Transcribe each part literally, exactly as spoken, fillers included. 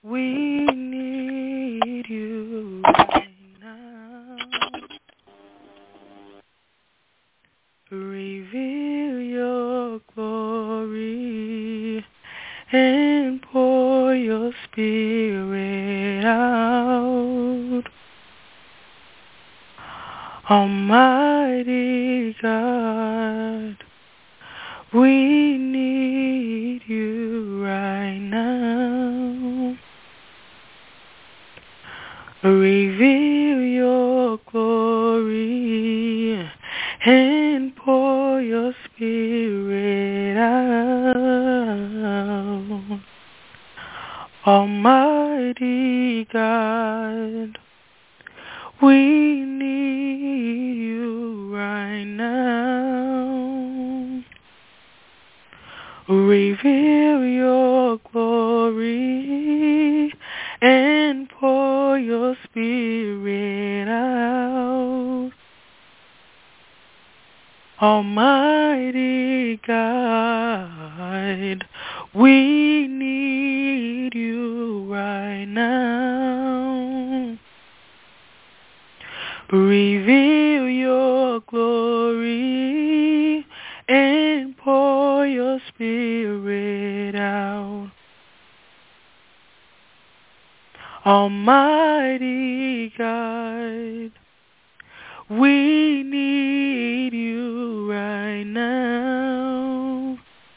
We need you right now. Reveal your glory and pour your spirit out. Almighty God, we need you right now. Reveal your glory and pour your spirit out. Almighty God, we need you right now. Reveal your glory and pour your spirit out. Almighty God, we need you right now. Reveal your glory and pour your spirit out. Almighty God, we need you right now.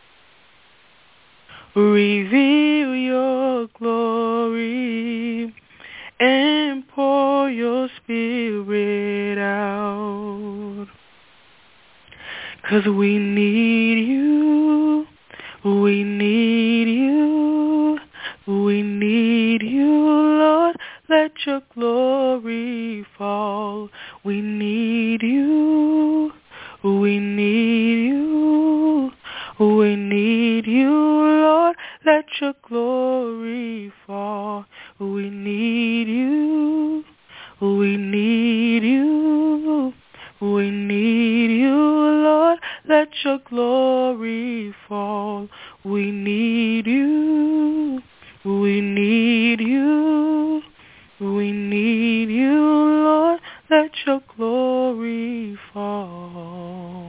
Reveal your glory and pour your spirit out. 'Cause we need you, we need you, we need you, Lord. Let your glory fall. We need you, we need you, we need you, Lord. Let your glory fall. We need you, we need you, we need you, Lord. Let your glory fall. We need you, we need you, we need you, Lord. Let your glory fall.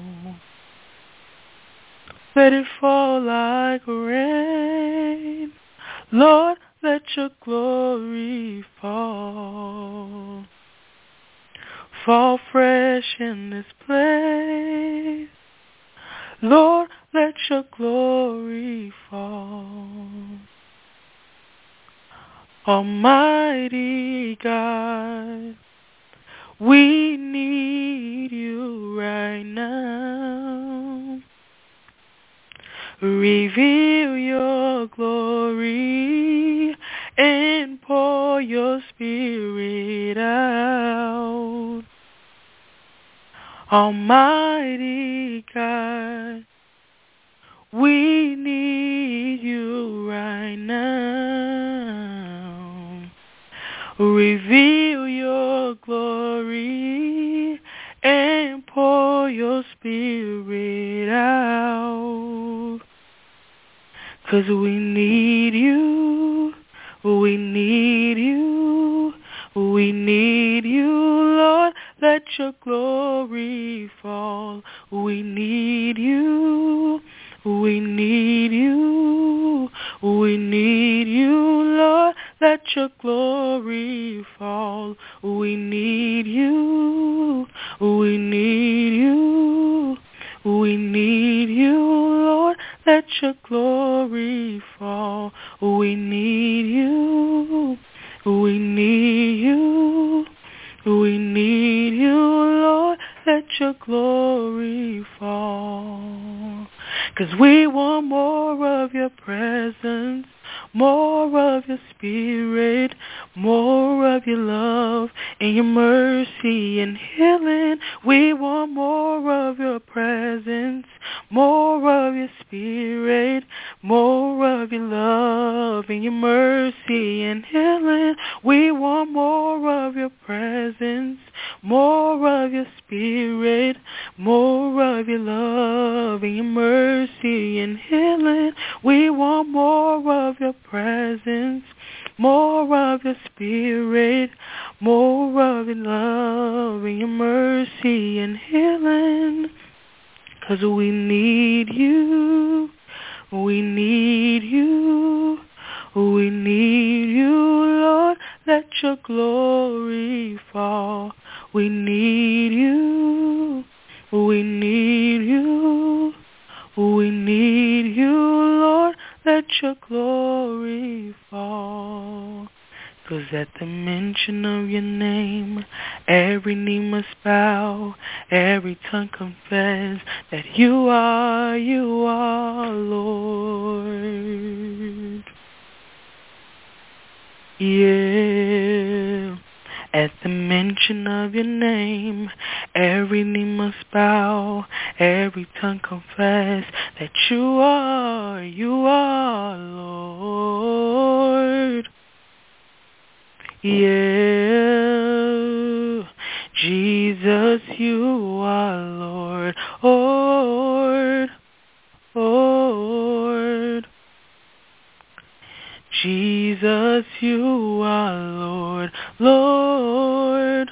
Let it fall like rain. Lord, let your glory fall. Fall fresh in this place. Lord, let your glory fall. Almighty God, we need you right now. Reveal your glory and pour your spirit out. Almighty God, we need you right now. Reveal your glory and pour your spirit out. 'Cause we need you, we need you, we need you, Lord. Let your glory fall. We need you, we need you, we need you, Lord. Let your glory fall. We need you, we need you, we need you, Lord. Let your glory fall. We need you, we need you, we need you, Lord. Let your glory fall. 'Cause we want more of your presence, more of your spirit, more of your love and your mercy and healing. We want more of your presence, more of your spirit, more of your love and your mercy and healing. We want more of your presence, more of your spirit, more of your love and your mercy and healing. We want more of your presence, more of your spirit, more of your love and your mercy and healing. 'Cause we need you, we need you, we need you, Lord. Let your glory fall. We need you, we need you, we need you, Lord. Let your glory fall. 'Cause at the mention of your name, every knee must bow, every tongue confess that you are, you are Lord. Yeah. At the mention of your name, every knee must bow, every tongue confess that you are, you are Lord. Yeah, Jesus, you are Lord, Lord, Lord. Jesus, you are Lord, Lord,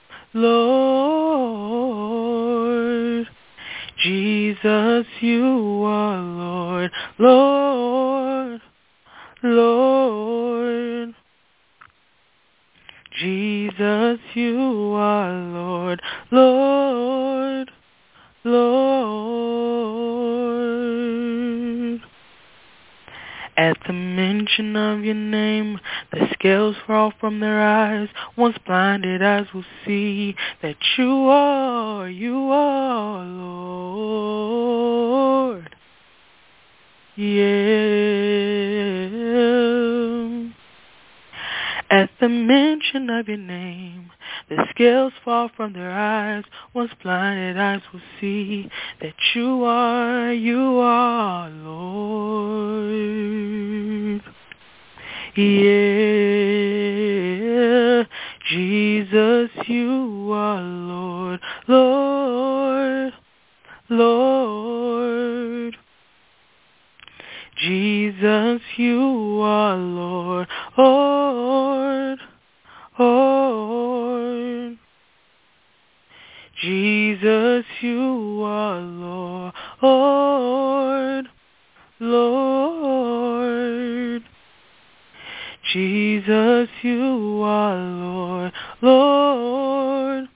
Lord. Jesus, you are Lord, Lord, Lord. Jesus, you are Lord, Lord, Lord. At the mention of your name, the scales fall from their eyes. Once blinded eyes will see that you are, you are Lord. Yeah. At the mention of your name, the scales fall from their eyes. Once blinded eyes will see that you are, you are Lord. Yeah, Jesus, you are Lord, Lord, Lord. Jesus, you are Lord, Lord, Lord. Jesus, you are Lord, Lord, Lord. Jesus, you are Lord, Lord,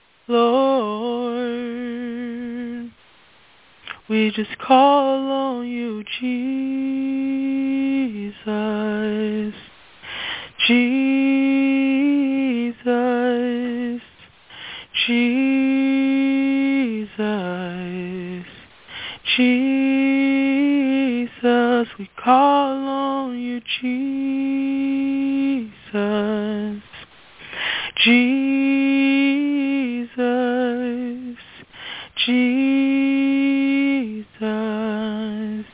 Lord. We just call on you, Jesus, Jesus, Jesus, Jesus. We call on you, Jesus, Jesus, Jesus,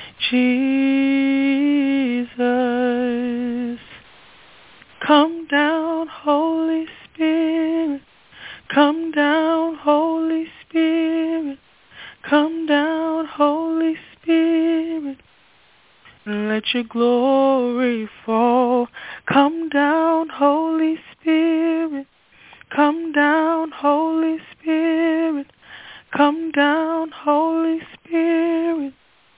Jesus. Come down, Holy Spirit. Come down, Holy Spirit. Come down, Holy Spirit. And let your glory fall. Come down, Holy Spirit. Come down, Holy Spirit. Come down, Holy Spirit.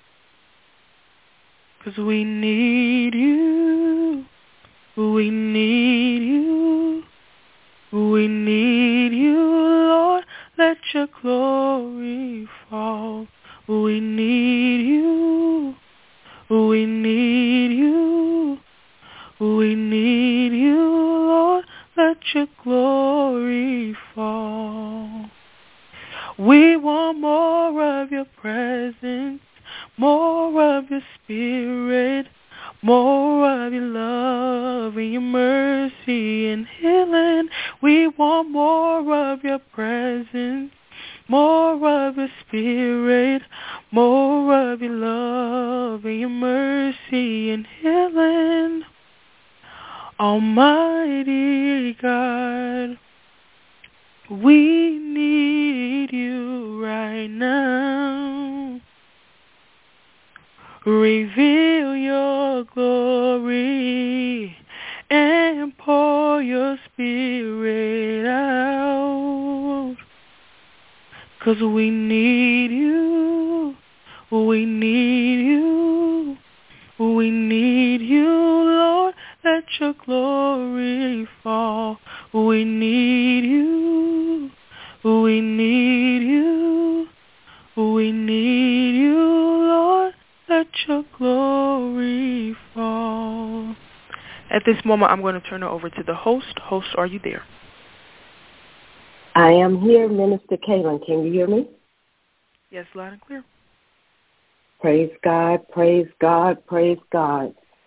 'Cause we need you. We need you. We need you, Lord. Let your glory fall. We need you. We need you. We need you, Lord. Let your glory fall. We want more of your presence, more of your spirit, more of your love and your mercy and healing. We want more of your presence, more of your spirit, more of your love and your mercy and healing. Almighty God, we need you right now. Reveal your glory your spirit out. 'Cause we need you, we need you, we need you, Lord, let your glory fall. We need you, we need you, we need you, Lord, let your glory fall. At this moment, I'm going to turn it over to the host. Host, are you there? I am here, Minister Kaylin. Can you hear me? Yes, loud and clear. Praise God, praise God, praise God.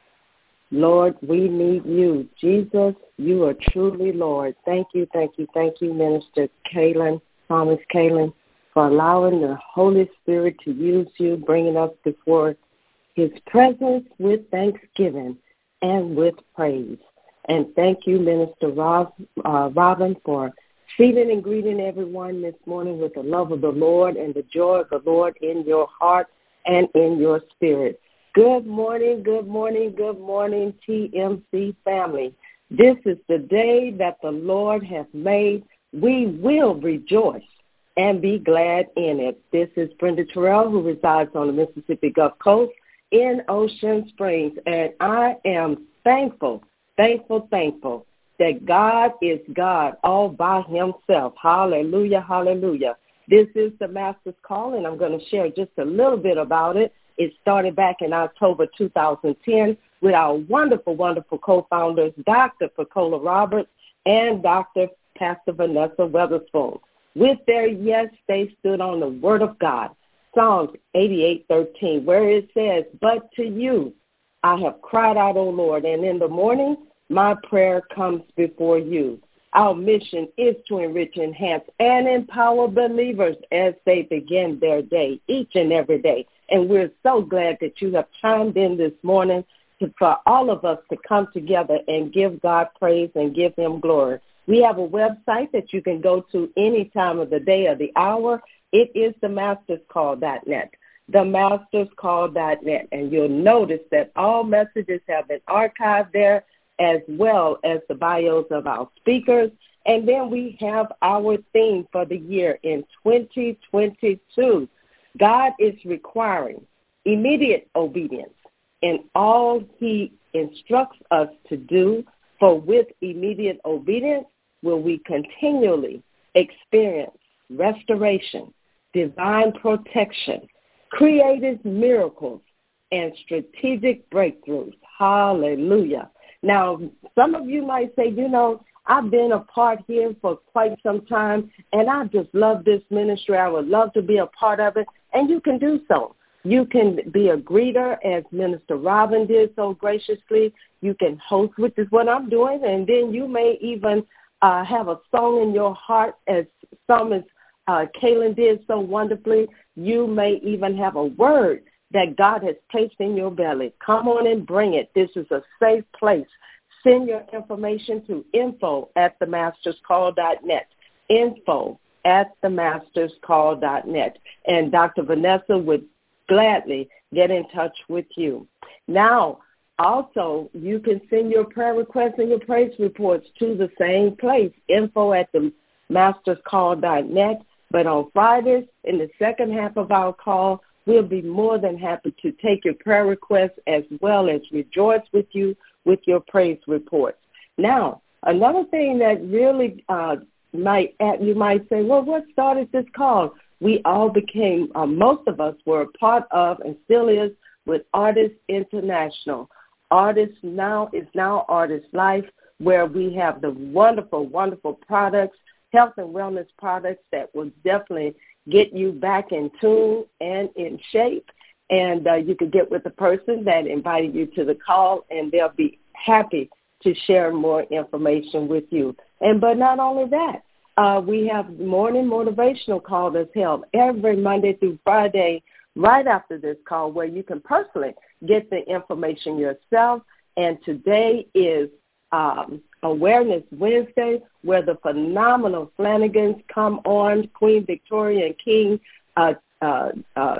Lord, we need you. Jesus, you are truly Lord. Thank you, thank you, thank you, Minister Kaylin, Thomas Kaylin, for allowing the Holy Spirit to use you, bringing us before his presence with thanksgiving and with praise. And thank you, Minister Rob, uh, Robin, for feeding and greeting everyone this morning with the love of the Lord and the joy of the Lord in your heart and in your spirit. Good morning, good morning, good morning, T M C family. This is the day that the Lord has made. We will rejoice and be glad in it. This is Brenda Terrell, who resides on the Mississippi Gulf Coast in Ocean Springs, and I am thankful, thankful, thankful that God is God all by himself. Hallelujah, hallelujah. This is the Master's Call, and I'm going to share just a little bit about it. It started back in October two thousand ten with our wonderful, wonderful co-founders, Doctor Pacola Roberts and Doctor Pastor Vanessa Weatherspoon. With their yes, they stood on the Word of God, Psalms eighty-eight thirteen, where it says, "But to you I have cried out, O Lord, and in the morning my prayer comes before you." Our mission is to enrich, enhance, and empower believers as they begin their day, each and every day. And we're so glad that you have chimed in this morning to, for all of us to come together and give God praise and give him glory. We have a website that you can go to any time of the day or the hour. It is the masters call dot net, the masters call dot net. And you'll notice that all messages have been archived there, as well as the bios of our speakers. And then we have our theme for the year in twenty twenty-two. God is requiring immediate obedience in all he instructs us to do, for with immediate obedience will we continually experience restoration, divine protection, creative miracles, and strategic breakthroughs. Hallelujah. Now, some of you might say, you know, I've been a part here for quite some time, and I just love this ministry. I would love to be a part of it, and you can do so. You can be a greeter, as Minister Robin did so graciously. You can host, which is what I'm doing, and then you may even uh, have a song in your heart, as some as uh, Kaylin did so wonderfully. You may even have a word that God has placed in your belly. Come on and bring it. This is a safe place. Send your information to info at the masters call dot net, info at the masters call dot net. And Doctor Vanessa would gladly get in touch with you. Now, also, you can send your prayer requests and your praise reports to the same place, info at the masters call dot net. But on Fridays, in the second half of our call, we'll be more than happy to take your prayer requests as well as rejoice with you with your praise reports. Now, another thing that really uh, might you might say, well, what started this call? We all became, uh, most of us were a part of and still is with Artists International. Artists Now is now Artist Life, where we have the wonderful, wonderful products, health and wellness products that will definitely get you back in tune and in shape. And uh, you can get with the person that invited you to the call, and they'll be happy to share more information with you. And but not only that, uh, we have morning motivational call that's held every Monday through Friday right after this call, where you can personally get the information yourself. And today is um, Awareness Wednesday, where the phenomenal Flanagans come on, Queen Victoria and King uh, uh, uh,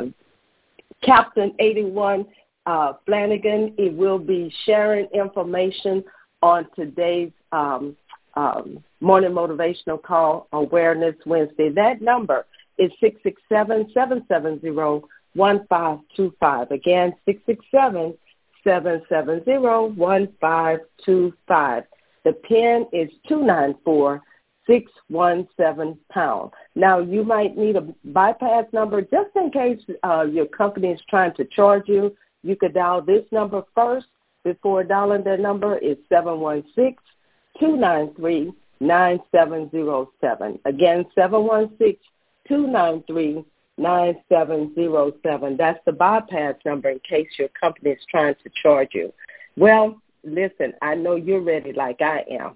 Captain eighty-one uh, Flanagan. It will be sharing information on today's um, um, Morning Motivational Call Awareness Wednesday. That number is six six seven, seven seven zero, one five two five. Again, six six seven, seven seven zero, one five two five. The PIN is two nine four, six one seven pound. Now, you might need a bypass number just in case uh, your company is trying to charge you. You could dial this number first before dialing their number. Is seven one six, two nine three, nine seven zero seven. Again, seven one six, two nine three, nine seven zero seven. That's the bypass number in case your company is trying to charge you. Well, listen, I know you're ready like I am.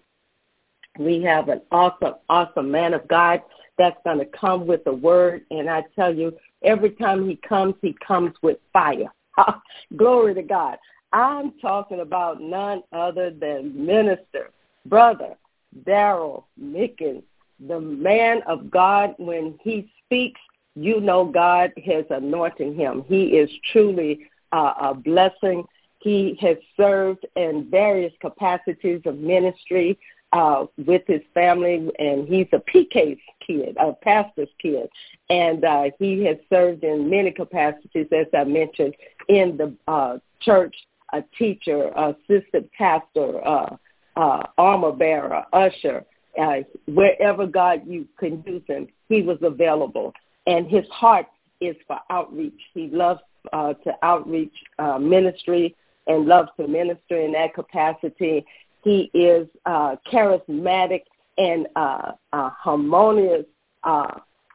We have an awesome, awesome man of God that's going to come with the word. And I tell you, every time he comes, he comes with fire. Glory to God. I'm talking about none other than Minister, Brother Darrell Mickens, the man of God. When he speaks, you know God has anointed him. He is truly uh, a blessing. He has served in various capacities of ministry uh, with his family, and he's a P K's kid, a pastor's kid. And uh, he has served in many capacities, as I mentioned, in the uh, church, a teacher, assistant pastor, uh, uh, armor bearer, usher. Uh, wherever God you can use him, he was available. And his heart is for outreach. He loves uh, to outreach uh, ministry and loves to minister in that capacity. He is uh, charismatic and uh, uh, harmonious, uh,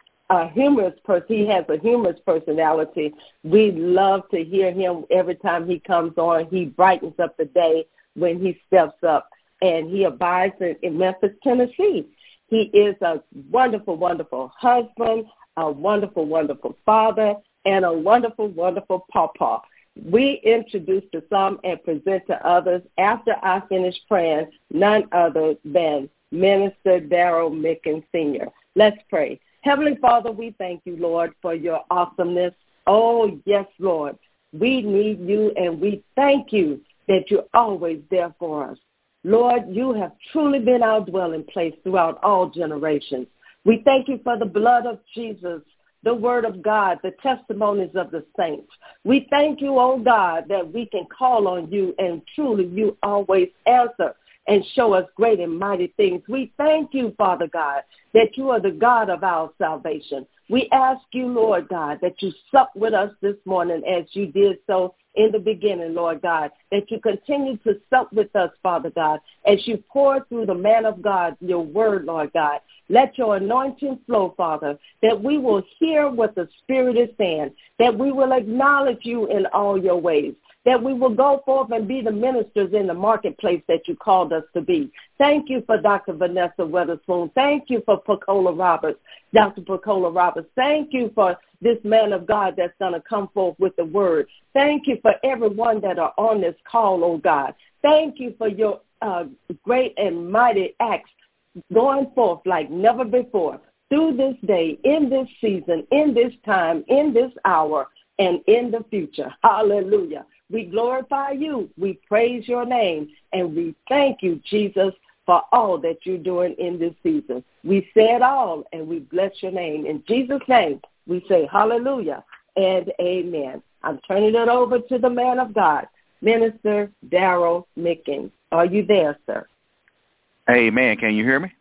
a humorous person. He has a humorous personality. We love to hear him every time he comes on. He brightens up the day when he steps up, and he abides in, in Memphis, Tennessee. He is a wonderful, wonderful husband, a wonderful, wonderful father, and a wonderful, wonderful pawpaw. We introduce to some and present to others after I finish praying, none other than Minister Darrell Mickens Senior Let's pray. Heavenly Father, we thank you, Lord, for your awesomeness. Oh, yes, Lord. We need you, and we thank you that you're always there for us. Lord, you have truly been our dwelling place throughout all generations. We thank you for the blood of Jesus, the word of God, the testimonies of the saints. We thank you, oh God, that we can call on you, and truly you always answer and show us great and mighty things. We thank you, Father God, that you are the God of our salvation. We ask you, Lord God, that you sup with us this morning as you did so in the beginning, Lord God, that you continue to sup with us, Father God, as you pour through the man of God your word, Lord God. Let your anointing flow, Father, that we will hear what the Spirit is saying, that we will acknowledge you in all your ways, that we will go forth and be the ministers in the marketplace that you called us to be. Thank you for Doctor Vanessa Weatherspoon. Thank you for Pacola Roberts, Doctor Pacola Roberts. Thank you for this man of God that's going to come forth with the word. Thank you for everyone that are on this call, oh God. Thank you for your uh, great and mighty acts going forth like never before through this day, in this season, in this time, in this hour, and in the future. Hallelujah. We glorify you, we praise your name, and we thank you, Jesus, for all that you're doing in this season. We say it all, and we bless your name. In Jesus' name, we say hallelujah and amen. I'm turning it over to the man of God, Minister Darrell Mickens. Are you there, sir? Amen. Can you hear me?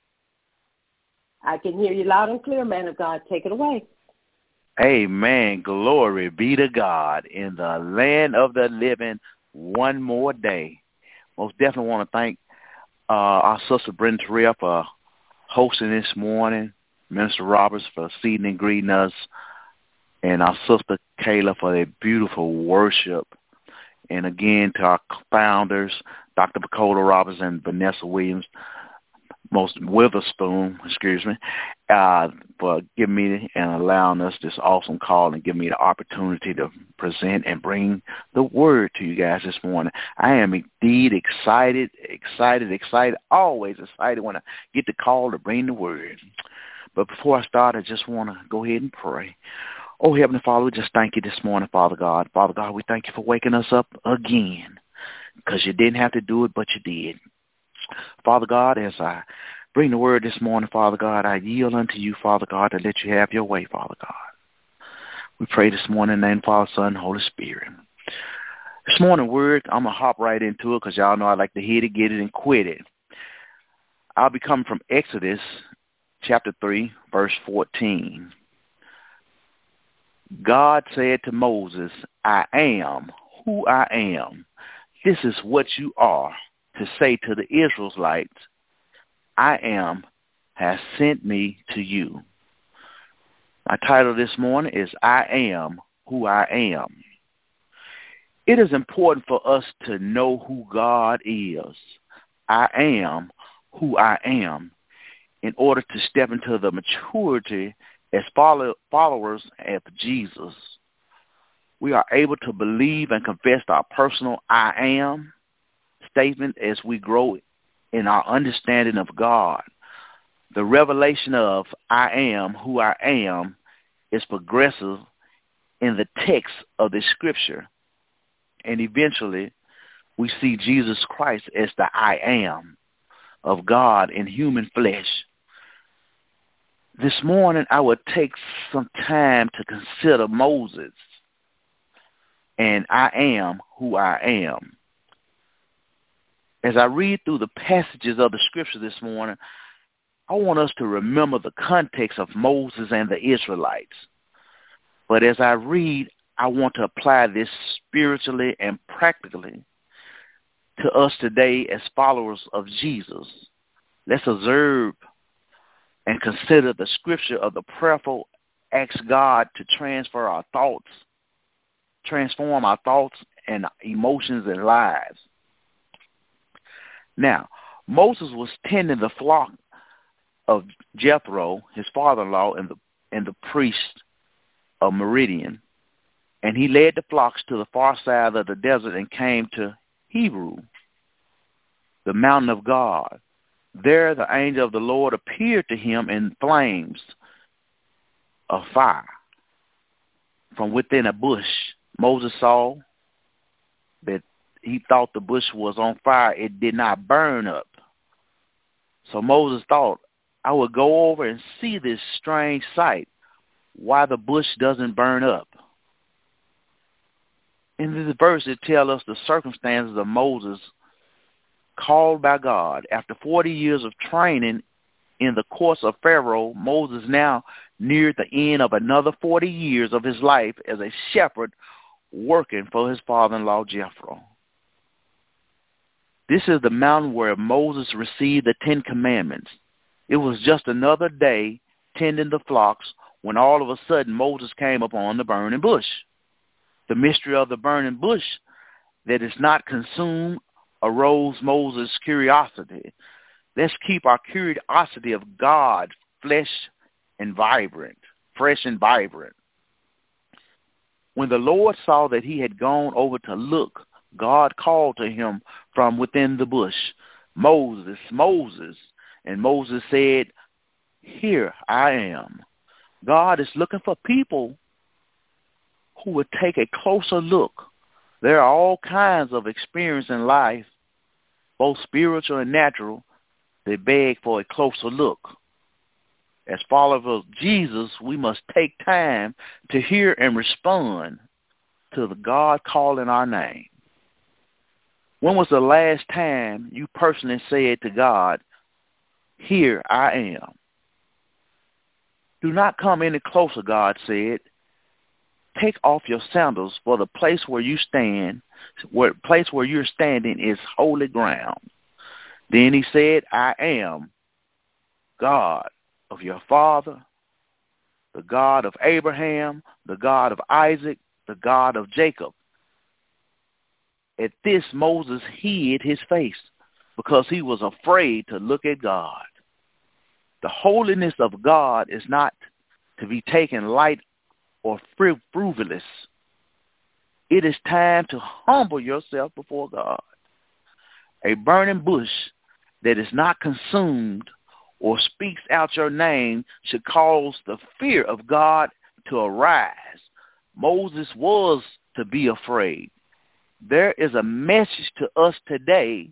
I can hear you loud and clear, man of God. Take it away. Amen. Glory be to God in the land of the living one more day. Most definitely want to thank uh, our sister Brenda Terrell for hosting this morning, Minister Roberts for seating and greeting us, and our sister Kayla for their beautiful worship. And again, to our founders, Doctor Pacola Roberts and Vanessa Williams, most Witherspoon, excuse me, uh, for giving me and allowing us this awesome call and giving me the opportunity to present and bring the word to you guys this morning. I am indeed excited, excited, excited, always excited when I get the call to bring the word. But before I start, I just want to go ahead and pray. Oh, Heavenly Father, we just thank you this morning, Father God. Father God, we thank you for waking us up again, because you didn't have to do it, but you did. Father God, as I bring the word this morning, Father God, I yield unto you, Father God, to let you have your way, Father God. We pray this morning in the name of Father, Son, and Holy Spirit. This morning word, I'm going to hop right into it because y'all know I like to hit it, get it, and quit it. I'll be coming from Exodus chapter three, verse fourteen. God said to Moses, I am who I am. This is what you are to say to the Israelites, I am has sent me to you. My title this morning is I am who I am. It is important for us to know who God is. I am who I am in order to step into the maturity as follow, followers of Jesus. We are able to believe and confess our personal I am statement as we grow in our understanding of God. The revelation of I am who I am is progressive in the text of the scripture. And eventually we see Jesus Christ as the I am of God in human flesh. This morning I would take some time to consider Moses and I am who I am. As I read through the passages of the scripture this morning, I want us to remember the context of Moses and the Israelites. But as I read, I want to apply this spiritually and practically to us today as followers of Jesus. Let's observe and consider the scripture of the prayerful ask God to transfer our thoughts, transform our thoughts and emotions and lives. Now, Moses was tending the flock of Jethro, his father-in-law, and the and the priest of Midian, and he led the flocks to the far side of the desert and came to Horeb, the mountain of God. There the angel of the Lord appeared to him in flames of fire from within a bush. Moses saw that he thought the bush was on fire. It did not burn up. So Moses thought, I will go over and see this strange sight, why the bush doesn't burn up. In this verse, it tells us the circumstances of Moses called by God. After forty years of training in the course of Pharaoh, Moses now neared the end of another forty years of his life as a shepherd working for his father-in-law Jethro. This is the mountain where Moses received the Ten Commandments. It was just another day tending the flocks when all of a sudden Moses came upon the burning bush. The mystery of the burning bush that is not consumed arose Moses' curiosity. Let's keep our curiosity of God flesh and vibrant, fresh and vibrant. When the Lord saw that he had gone over to look, God called to him from within the bush, Moses, Moses. And Moses said, here I am. God is looking for people who would take a closer look. There are all kinds of experience in life, both spiritual and natural, that beg for a closer look. As followers of Jesus, we must take time to hear and respond to the God calling our name. When was the last time you personally said to God, here I am? Do not come any closer, God said. Take off your sandals, for the place where you stand, where place where you're standing is holy ground. Then he said, I am God of your father, the God of Abraham, the God of Isaac, the God of Jacob. At this, Moses hid his face because he was afraid to look at God. The holiness of God is not to be taken light or frivolous. It is time to humble yourself before God. A burning bush that is not consumed or speaks out your name should cause the fear of God to arise. Moses was to be afraid. There is a message to us today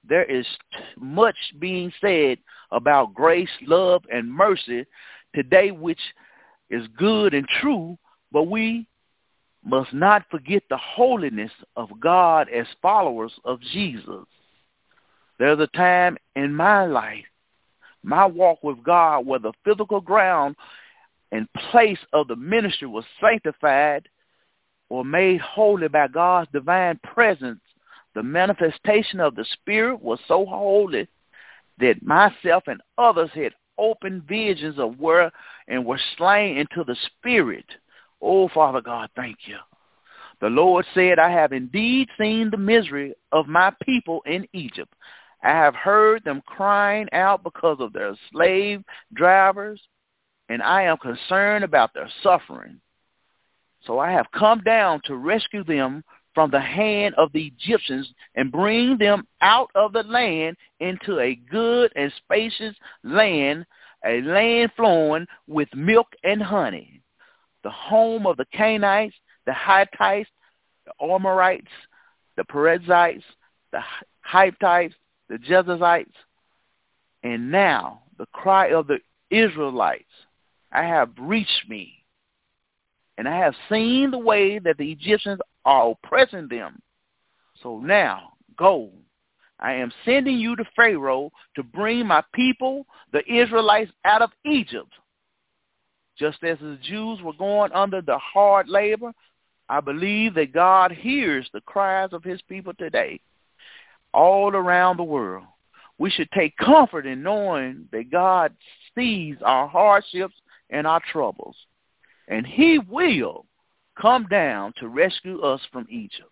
there is much being said about grace, love, and mercy today, which is good and true, but we must not forget the holiness of God as followers of Jesus. There's a time in my life, my walk with God, where the physical ground and place of the ministry was sanctified or made holy by God's divine presence. The manifestation of the Spirit was so holy that myself and others had open visions of where and were slain into the Spirit. Oh, Father God, thank you. The Lord said, I have indeed seen the misery of my people in Egypt. I have heard them crying out because of their slave drivers, and I am concerned about their suffering. So I have come down to rescue them from the hand of the Egyptians and bring them out of the land into a good and spacious land, a land flowing with milk and honey, the home of the Canaanites, the Hittites, the Amorites, the Perizzites, the Hittites, the Jebusites, and now the cry of the Israelites, I have reached me, and I have seen the way that the Egyptians are oppressing them. So now, go. I am sending you to Pharaoh to bring my people, the Israelites, out of Egypt. Just as the Jews were going under the hard labor, I believe that God hears the cries of his people today, all around the world. We should take comfort in knowing that God sees our hardships and our troubles, and he will come down to rescue us from Egypt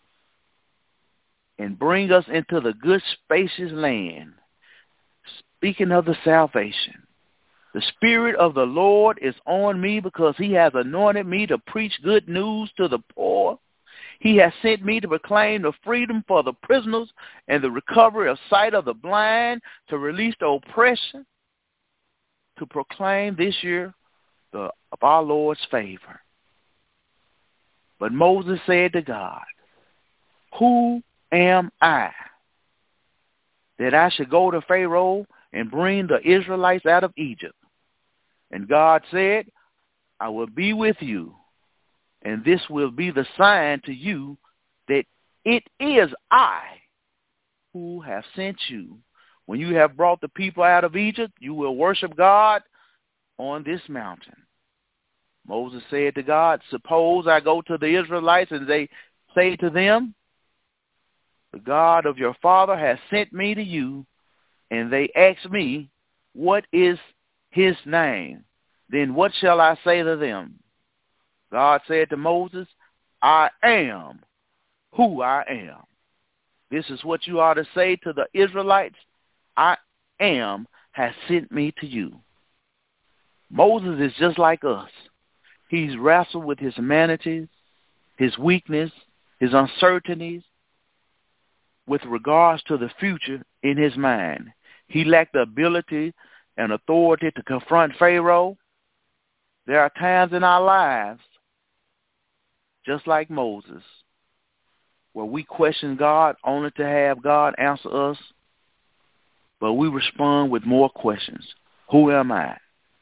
and bring us into the good, spacious land. Speaking of the salvation, the Spirit of the Lord is on me because he has anointed me to preach good news to the poor. He has sent me to proclaim the freedom for the prisoners and the recovery of sight of the blind, to release the oppression, to proclaim this year the, of our Lord's favor. But Moses said to God, who am I that I should go to Pharaoh and bring the Israelites out of Egypt? And God said, I will be with you, and this will be the sign to you that it is I who have sent you. When you have brought the people out of Egypt, you will worship God on this mountain. Moses said to God, suppose I go to the Israelites and they say to them, the God of your father has sent me to you, and they ask me, what is his name? Then what shall I say to them? God said to Moses, I am who I am. This is what you ought to say to the Israelites. I am has sent me to you. Moses is just like us. He's wrestled with his humanities, his weakness, his uncertainties with regards to the future in his mind. He lacked the ability and authority to confront Pharaoh. There are times in our lives, just like Moses, where we question God only to have God answer us, but we respond with more questions. Who am I?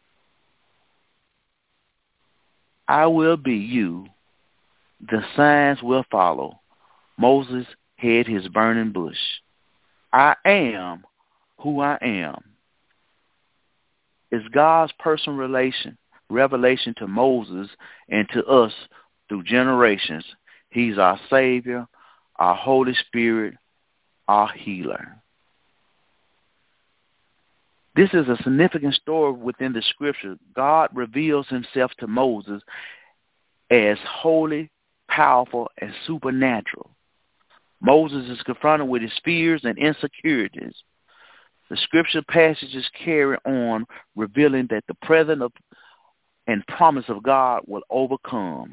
I will be you. The signs will follow. Moses had his burning bush. I am who I am. It's God's personal relation, revelation to Moses and to us through generations. He's our Savior, our Holy Spirit, our healer. This is a significant story within the scripture. God reveals himself to Moses as holy, powerful, and supernatural. Moses is confronted with his fears and insecurities. The scripture passages carry on, revealing that the presence of and promise of God will overcome.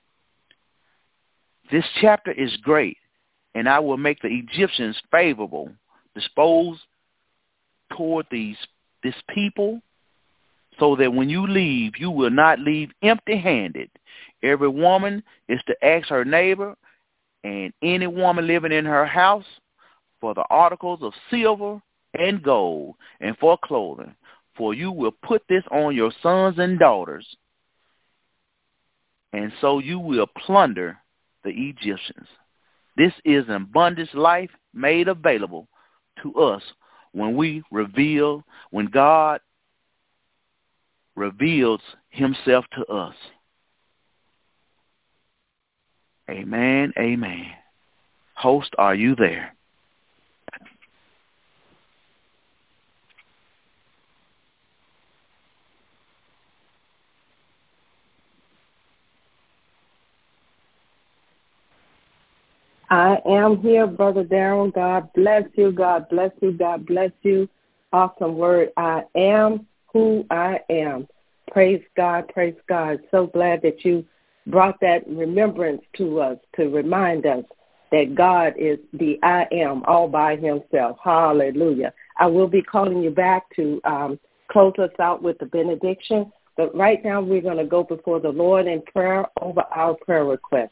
This chapter is great, and I will make the Egyptians favorable, disposed toward these this people, so that when you leave, you will not leave empty-handed. Every woman is to ask her neighbor and any woman living in her house for the articles of silver and gold, and for clothing. For you will put this on your sons and daughters, and so you will plunder the Egyptians. This is an abundant life made available to us when we reveal, when God reveals himself to us. Amen, amen. Host, are you there? I am here, Brother Darrell. God bless you. God bless you. God bless you. Awesome word. I am who I am. Praise God. Praise God. So glad that you brought that remembrance to us to remind us that God is the I am all by himself. Hallelujah. I will be calling you back to um, close us out with the benediction. But right now we're going to go before the Lord in prayer over our prayer requests.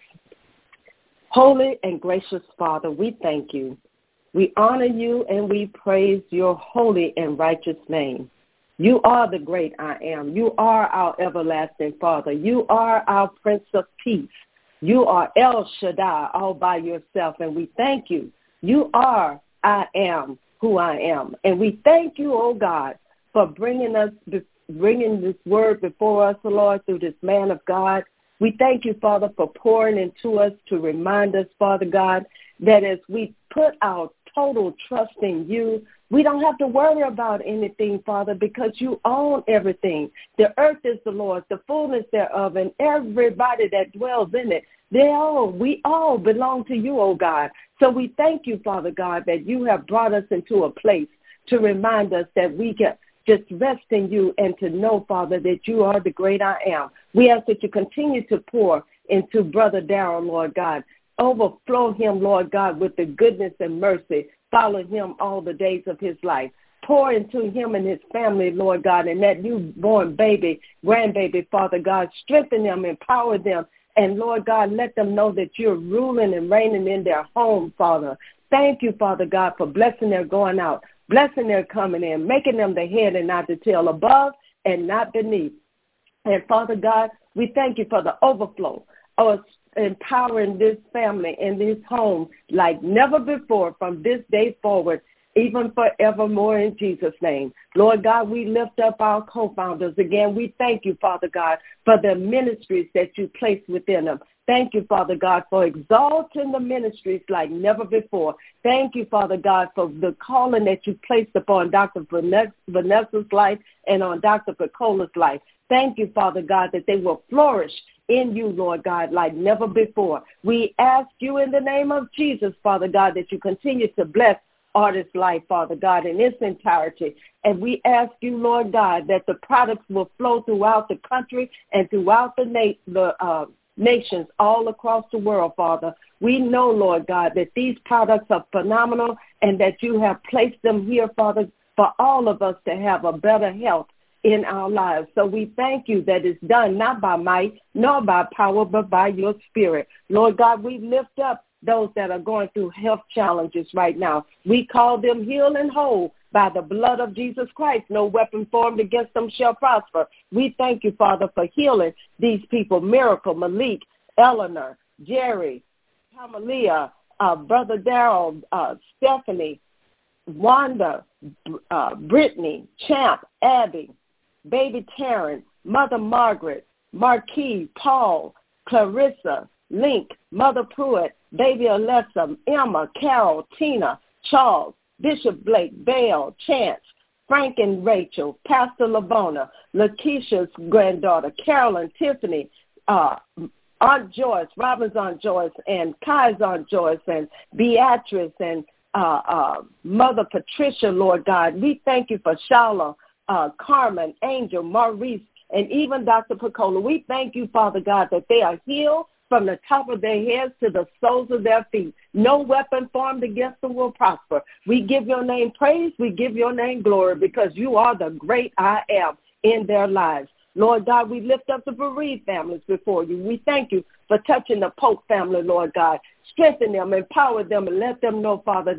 Holy and gracious Father, we thank you. We honor you and we praise your holy and righteous name. You are the great I am. You are our everlasting Father. You are our Prince of Peace. You are El Shaddai all by yourself, and we thank you. You are I am who I am. And we thank you, oh God, for bringing us, bringing this word before us, Lord, through this man of God. We thank you, Father, for pouring into us to remind us, Father God, that as we put our total trust in you, we don't have to worry about anything, Father, because you own everything. The earth is the Lord's, the fullness thereof, and everybody that dwells in it. They all, we all belong to you, oh God. So we thank you, Father God, that you have brought us into a place to remind us that we can just rest in you and to know, Father, that you are the great I am. We ask that you continue to pour into Brother Darrell, Lord God. Overflow him, Lord God, with the goodness and mercy. Follow him all the days of his life. Pour into him and his family, Lord God, and that newborn baby, grandbaby, Father God, strengthen them, empower them, and, Lord God, let them know that you're ruling and reigning in their home, Father. Thank you, Father God, for blessing their going out, blessing their coming in, making them the head and not the tail, above and not beneath. And, Father God, we thank you for the overflow of empowering this family and this home like never before from this day forward, even forevermore in Jesus' name. Lord God, we lift up our co-founders. Again, we thank you, Father God, for the ministries that you placed within them. Thank you, Father God, for exalting the ministries like never before. Thank you, Father God, for the calling that you placed upon Doctor Vanessa's life and on Doctor Picola's life. Thank you, Father God, that they will flourish in you, Lord God, like never before. We ask you in the name of Jesus, Father God, that you continue to bless Artist's life, Father God, in its entirety. And we ask you, Lord God, that the products will flow throughout the country and throughout the, na- the uh, nations all across the world, Father. We know, Lord God, that these products are phenomenal and that you have placed them here, Father, for all of us to have a better health in our lives. So we thank you that it's done not by might nor by power, but by your spirit. Lord God, we lift up those that are going through health challenges right now. We call them healed and whole by the blood of Jesus Christ. No weapon formed against them shall prosper. We thank you, Father, for healing these people, Miracle, Malik, Eleanor, Jerry, Kamalia, uh, Brother Darrell, uh, Stephanie, Wanda, uh, Brittany, Champ, Abby, Baby Taryn, Mother Margaret, Marquis, Paul, Clarissa, Link, Mother Pruitt, Baby Alessa, Emma, Carol, Tina, Charles, Bishop Blake, Bale, Chance, Frank and Rachel, Pastor Lavona, Lakeisha's granddaughter, Carolyn, Tiffany, uh, Aunt Joyce, Robin's Aunt Joyce, and Kai's Aunt Joyce, and Beatrice, and uh, uh, Mother Patricia, Lord God. We thank you for Shala, uh, Carmen, Angel, Maurice, and even Doctor Picola. We thank you, Father God, that they are healed from the top of their heads to the soles of their feet. No weapon formed against them will prosper. We give your name praise. We give your name glory because you are the great I am in their lives. Lord God, we lift up the bereaved families before you. We thank you for touching the Pope family, Lord God. Strengthen them, empower them, and let them know, Father, that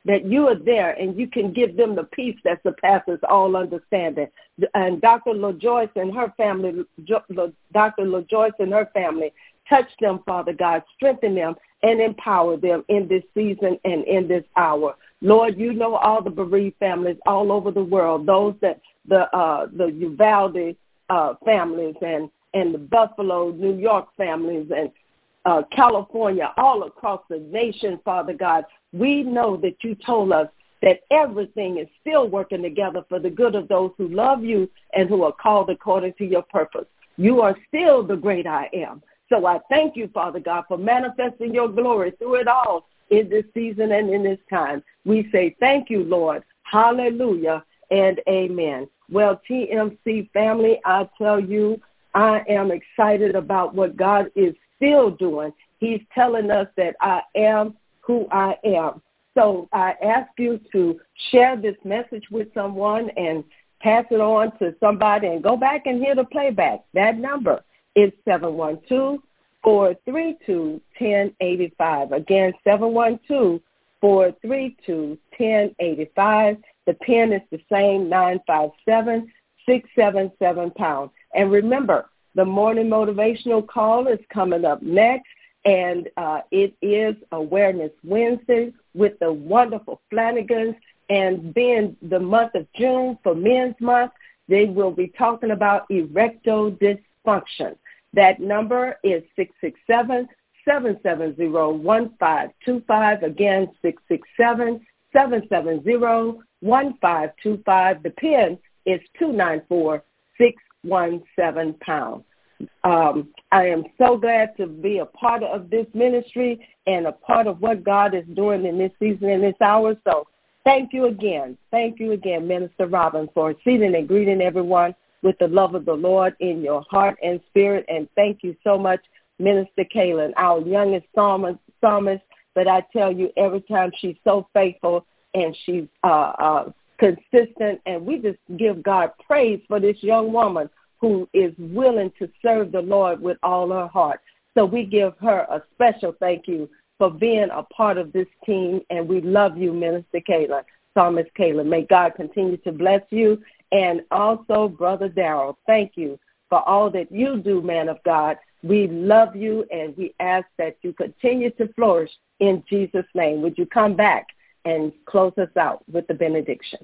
that you are there and you can give them the peace that surpasses all understanding. And Doctor LaJoyce and her family, Doctor LaJoyce and her family, touch them, Father God, strengthen them and empower them in this season and in this hour. Lord, you know all the bereaved families all over the world, those that the uh, the Uvalde uh, families and, and the Buffalo, New York families and uh, California, all across the nation, Father God. We know that you told us that everything is still working together for the good of those who love you and who are called according to your purpose. You are still the great I am. So I thank you, Father God, for manifesting your glory through it all in this season and in this time. We say thank you, Lord. Hallelujah and amen. Well, T M C family, I tell you, I am excited about what God is still doing. He's telling us that I am who I am. So I ask you to share this message with someone and pass it on to somebody and go back and hear the playback. That number is seven one two, four three two, one zero eight five. Again, seven one two, four three two, one zero eight five. The PIN is the same, nine five seven, six seven seven pound. And remember, the morning motivational call is coming up next, and uh, it is Awareness Wednesday with the wonderful Flanagans. And then the month of June for Men's Month, they will be talking about erectile dysfunction. That number is six six seven, seven seven zero, one five two five. Again, six six seven, seven seven zero, one five two five. The PIN is two nine four, six one seven pound. Um, I am so glad to be a part of this ministry and a part of what God is doing in this season and this hour. So thank you again. Thank you again, Minister Robin, for seating and greeting everyone with the love of the Lord in your heart and spirit. And thank you so much, Minister Kaylin, our youngest psalmist, psalmist. But I tell you, every time she's so faithful and she's uh, uh, consistent. And we just give God praise for this young woman who is willing to serve the Lord with all her heart. So we give her a special thank you for being a part of this team. And we love you, Minister Kaylin, Psalmist Kaylin. May God continue to bless you. And also, Brother Darrell, thank you for all that you do, man of God. We love you, and we ask that you continue to flourish in Jesus' name. Would you come back and close us out with the benediction?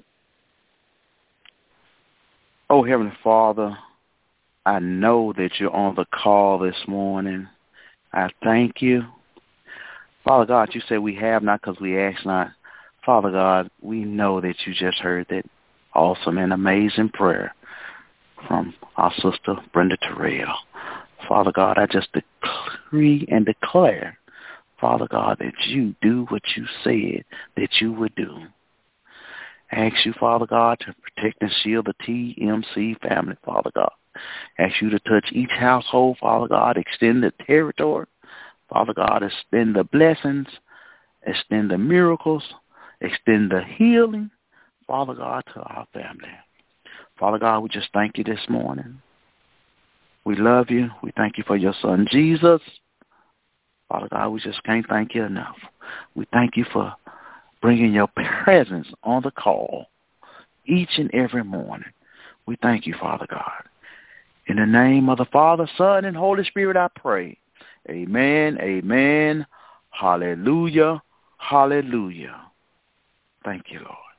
Oh, Heavenly Father, I know that you're on the call this morning. I thank you. Father God, you say we have not because we ask not. Father God, we know that you just heard that awesome and amazing prayer from our sister Brenda Terrell. Father God, I just decree and declare, Father God, that you do what you said that you would do. I ask you, Father God, to protect and shield the T M C family, Father God. I ask you to touch each household, Father God, extend the territory, Father God, extend the blessings, extend the miracles, extend the healing, Father God, to our family. Father God, we just thank you this morning. We love you. We thank you for your son, Jesus. Father God, we just can't thank you enough. We thank you for bringing your presence on the call each and every morning. We thank you, Father God. In the name of the Father, Son, and Holy Spirit, I pray. Amen, amen, hallelujah, hallelujah. Thank you, Lord.